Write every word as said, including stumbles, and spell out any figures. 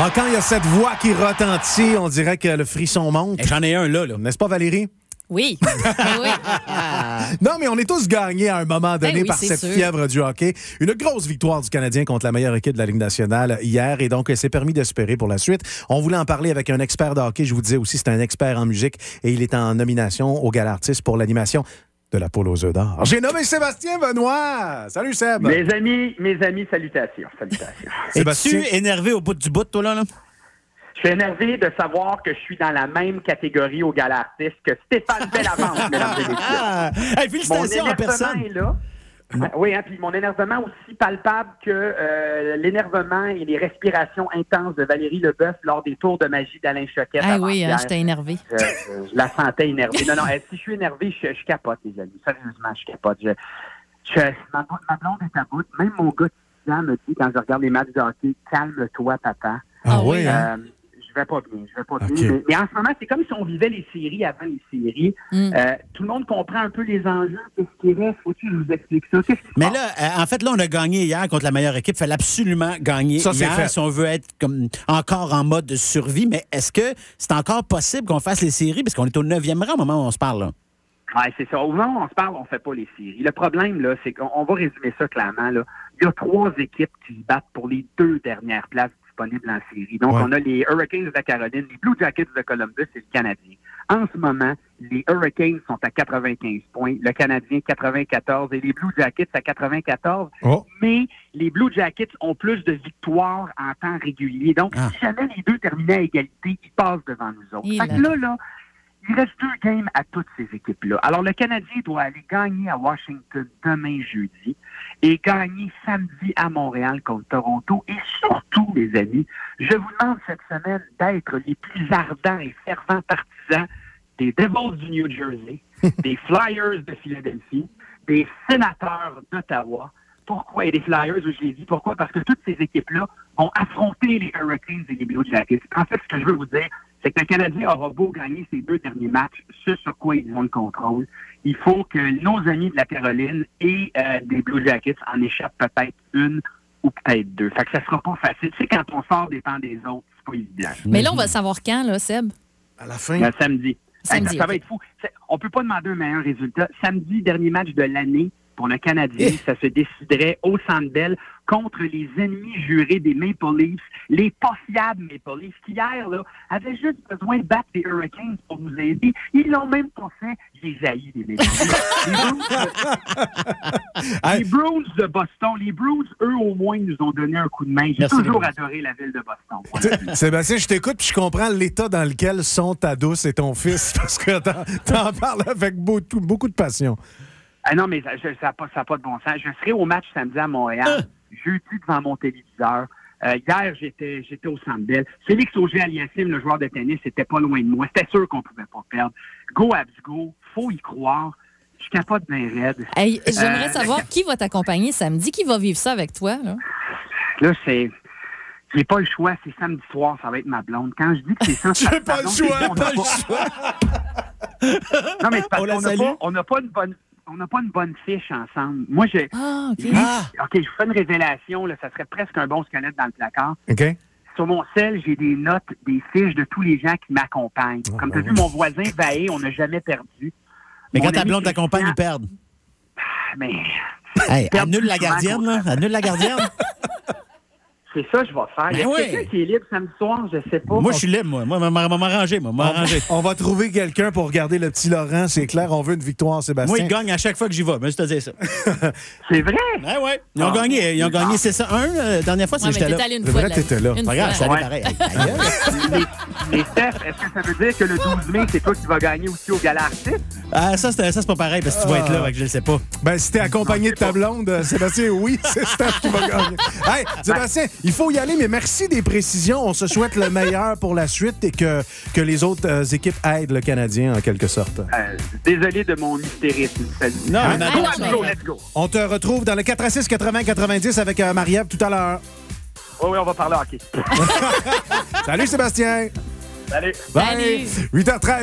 quand il y a cette voix qui retentit, on dirait que le frisson monte. Et j'en ai un là, là. N'est-ce pas, Valérie? Oui. oui. Non, mais on est tous gagnés à un moment donné ben oui, par cette sûr. fièvre du hockey. Une grosse victoire du Canadien contre la meilleure équipe de la Ligue nationale hier, et donc c'est permis d'espérer pour la suite. On voulait en parler avec un expert de hockey. Je vous disais aussi, c'est un expert en musique et il est en nomination au Gala Artiste pour l'animation de la poule aux œufs d'or. J'ai nommé Sébastien Benoît. Salut, Seb. Mes amis, mes amis, salutations, salutations. Sébastien. Es-tu énervé au bout du bout, toi, là? là? Je suis énervé de savoir que je suis dans la même catégorie au Gala Artiste que Stéphane Bellavance, mesdames et messieurs. Ah! Hey, félicitations en personne. Est là. Ah, oui, hein, puis mon énervement aussi palpable que euh, l'énervement et les respirations intenses de Valérie Leboeuf lors des tours de magie d'Alain Choquette. Ah oui, avant-hier. hein, j'étais énervé. Je, je, je la sentais énervée. Non, non, euh, si je suis énervé, je, je capote, les amis. Sérieusement, je capote. Je, je, ma, ma blonde est à bout. Même mon gars quotidien me dit, quand je regarde les matchs de hockey, calme-toi, papa. Ah oui, hein? Euh, je vais pas bien, je vais pas Okay. bien. Mais, mais en ce moment, c'est comme si on vivait les séries avant les séries. Mm. Euh, tout le monde comprend un peu les enjeux. Qu'est-ce qui reste? Faut-tu que je vous explique ça? Qu'est-ce qui se Mais passe? là, euh, en fait, là, on a gagné hier contre la meilleure équipe. Il fallait absolument gagner Ça, c'est hier fait. si on veut être comme encore en mode de survie. Mais est-ce que c'est encore possible qu'on fasse les séries? Parce qu'on est au neuvième rang au moment où on se parle. Là. Ouais, c'est ça. Au moment où on se parle, on fait pas les séries. Le problème, là, c'est qu'on on va résumer ça clairement. Là. Il y a trois équipes qui se battent pour les deux dernières places disponibles en série. Donc, Ouais. on a les Hurricanes de la Caroline, les Blue Jackets de Columbus et le Canadien. En ce moment, les Hurricanes sont à quatre-vingt-quinze points, le Canadien quatre-vingt-quatorze et les Blue Jackets à quatre-vingt-quatorze. Oh. Mais les Blue Jackets ont plus de victoires en temps régulier. Donc, Ah. si jamais les deux terminaient à égalité, ils passent devant nous autres. Il Fait que a- là, là, il reste deux games à toutes ces équipes-là. Alors, le Canadien doit aller gagner à Washington demain jeudi et gagner samedi à Montréal contre Toronto. Et surtout, les amis, je vous demande cette semaine d'être les plus ardents et fervents partisans des Devils du New Jersey, des Flyers de Philadelphie, des Sénateurs d'Ottawa. Pourquoi? Et des Flyers, je l'ai dit. Pourquoi? Parce que toutes ces équipes-là vont affronter les Hurricanes et les Blue Jackets. En fait, ce que je veux vous dire, c'est que le Canadien aura beau gagner ses deux derniers matchs, ce sur quoi ils ont le contrôle. Il faut que nos amis de la Caroline et euh, des Blue Jackets en échappent peut-être une ou peut-être deux. Fait que ça sera pas facile. Tu sais, quand on sort des temps des autres, c'est pas évident. Mais là, on va savoir quand, là, Seb? À la fin. Euh, samedi. Samedi, Hey, ça, ça va ok. être fou. C'est- On peut pas demander un meilleur résultat. Samedi, dernier match de l'année pour le Canadien, Eh. ça se déciderait au Centre Bell contre les ennemis jurés des Maple Leafs, les pas fiables Maple Leafs, qui hier là, avaient juste besoin de battre les Hurricanes pour nous aider. Ils l'ont même pas fait. J'ai haï les Maple Leafs. Les Bruins, les Bruins de Boston, les Bruins, eux, au moins, nous ont donné un coup de main. J'ai Merci, les toujours Bruins. adoré la ville de Boston. Voilà. T'sais, Sébastien, je t'écoute puis je comprends l'état dans lequel sont ta douce et ton fils parce que t'en, t'en parles avec beaucoup, beaucoup de passion. Ah non, mais ça n'a pas, ça a pas de bon sens. Je serai au match samedi à Montréal, jeudi devant mon téléviseur. Euh, hier, j'étais j'étais au Centre Bell. Félix Auger-Aliassime, le joueur de tennis, était pas loin de moi. C'était sûr qu'on pouvait pas perdre. Go Habs go, faut y croire. Je capote bien raide. Hey, j'aimerais Euh, savoir qui va t'accompagner samedi, qui va vivre ça avec toi, là. Là, c'est... J'ai pas le choix, c'est samedi soir, ça va être ma blonde. Quand je dis que c'est ça, J'ai ça- pas ma le blonde, choix, c'est- on n'a pas le choix. Non, mais c'est parce On la qu'on n'a salue. pas, on n'a pas une bonne... On n'a pas une bonne fiche ensemble. Moi, je... Ah, OK. j'ai- Ah. OK, je vous fais une révélation, là, ça serait presque un bon squelette dans le placard. OK? Sur mon sel, j'ai des notes, des fiches de tous les gens qui m'accompagnent. Oh, Comme tu as ben vu, mon voisin Vaé, on n'a jamais perdu. Mais Mon quand ta ami blonde t'accompagne, ils Christian- perdent. Mais Hey, Perdre annule plus la souvent gardienne, qu'on- là. Annule la gardienne. c'est ça que je vais faire. Il y a Ben oui. quelqu'un qui est libre samedi soir, je sais pas. Moi, je suis libre, moi. Moi, je vais m'arranger, moi. m'arranger. On va trouver quelqu'un pour regarder le petit Laurent, c'est clair. On veut une victoire, Sébastien. Moi, il gagne à chaque fois que j'y vais. Mais je te dis ça. C'est vrai? Ouais, ouais. Ils ont Ah. gagné. Ils ont gagné, c'est ça. Un, euh, la dernière fois, c'est Ouais, que mais j'étais t'es là. allé une C'est fois. vrai de que la- t'étais là. une Pas grave, fois. je suis allé Ouais. pareil. Hey, ta gueule. mais, mais Steph, est-ce que ça veut dire que le douze mai, c'est toi qui vas gagner aussi au Gala Artiste? Ah, ça, c'est ça, c'est pas pareil parce que tu vas être là, fait que je le sais pas. Ben, si t'es accompagné de ta blonde, euh, Sébastien, oui, c'est Steph qui va gagner. Hey, Sébastien, il faut y aller, mais merci des précisions. On se souhaite le meilleur pour la suite et que, que les autres euh, équipes aident le Canadien, en quelque sorte. Euh, désolé de mon hystérisme. Salut. Non, Hein? mais Go, non, let's mais- go, let's go. On te retrouve dans le quatre à six quatre-vingts quatre-vingt-dix avec euh, Marie-Ève tout à l'heure. Oui, oui, on va parler hockey. Salut, Sébastien. Salut. Bye. Salut. huit heures treize.